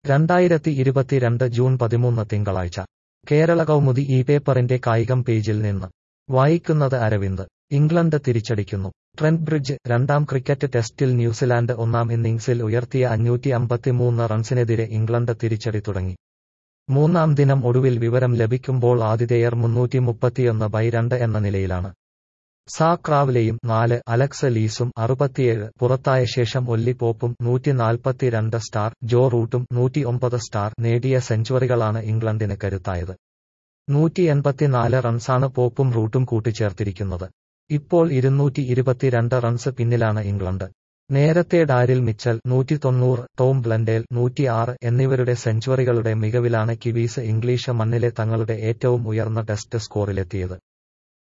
2022 June 13 തിങ്കളാഴ്ച കേരള കൗമുദി ഈ പേപ്പറിന്റെ കായികം പേജിൽ നിന്ന് വായിക്കുന്നത് അരവിന്ദ്. ഇംഗ്ലണ്ട് തിരിച്ചടിക്കുന്നു. ട്രെന്റ് ബ്രിഡ്ജ് രണ്ടാം ക്രിക്കറ്റ് ടെസ്റ്റിൽ ന്യൂസിലാൻഡ് ഒന്നാം ഇന്നിംഗ്സിൽ ഉയർത്തിയ 553 റൺസിനെതിരെ ഇംഗ്ലണ്ട് തിരിച്ചടി തുടങ്ങി. മൂന്നാം ദിനം ഒടുവിൽ വിവരം ലഭിക്കുമ്പോൾ ആതിഥേയർ 331/2 എന്ന നിലയിലാണ്. സാക് ക്രാവ്ലെയും 4, അലക്സ് ലീസും 67 പുറത്തായ ശേഷം ഒല്ലി പോപ്പും 142 സ്റ്റാർ, ജോ റൂട്ടും 109 സ്റ്റാർ നേടിയ സെഞ്ചുറികളാണ് ഇംഗ്ലണ്ടിന് കരുത്തായത്. 184 റൺസാണ് പോപ്പും റൂട്ടും കൂട്ടിച്ചേർത്തിരിക്കുന്നത്. ഇപ്പോൾ 222 റൺസ് പിന്നിലാണ് ഇംഗ്ലണ്ട്. നേരത്തെ ഡാരിൽ മിച്ചൽ 190, ടോം ബ്ലൻഡേൽ 106 എന്നിവരുടെ സെഞ്ചുറികളുടെ മികവിലാണ് കിവീസ് ഇംഗ്ലീഷ് മണ്ണിലെ തങ്ങളുടെ ഏറ്റവും ഉയർന്ന ടെസ്റ്റ് സ്കോറിലെത്തിയത്.